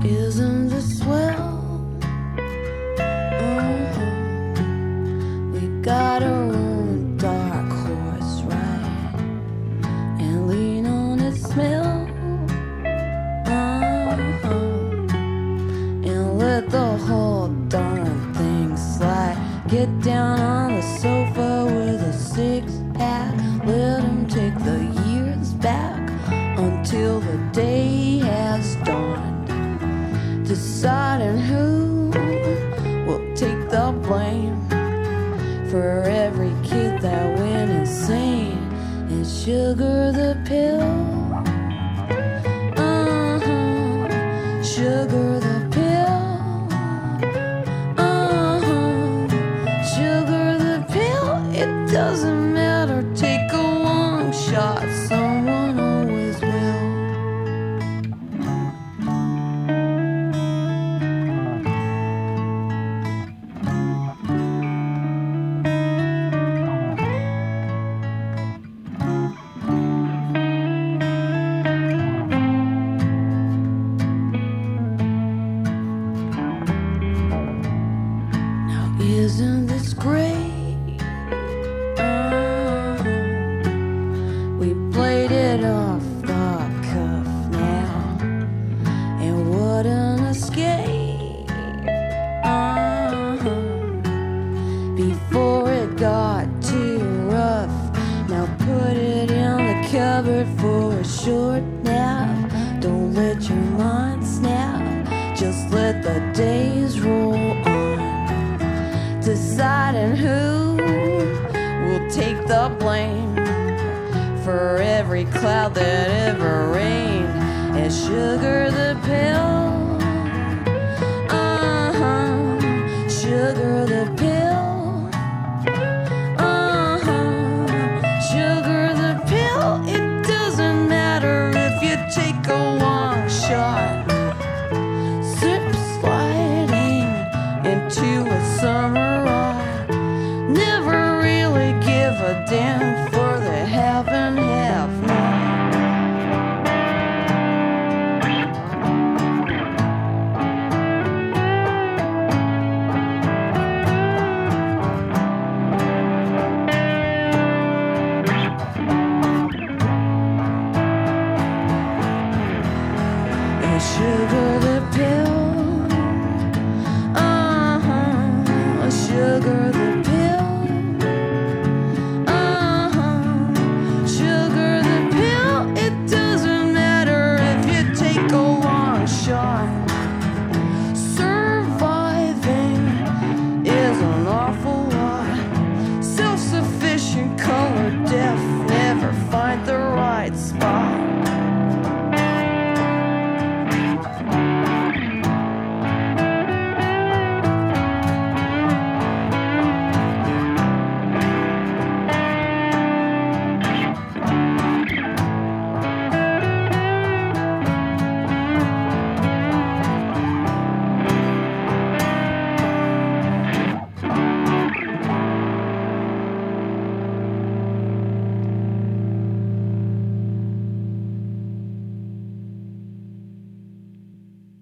Isn't this swell? We got our own dark horse, right? And lean on its smell. And let the whole darn thing slide. Get down on the sofa with a six-pack. Let him take the years back until the day has dawned. Deciding who will take the blame for every kid that went insane and sugar the pill. Sugar the pill. Sugar the pill. It doesn't matter. Take a long shot. Someone always will. Isn't this great? We played it off the cuff now, and what an escape! Before it got too rough, now put it in the cupboard for a short nap. Don't let your mind snap, just let the days roll on. Deciding who will take the blame for every cloud that ever rained and sugar the pill.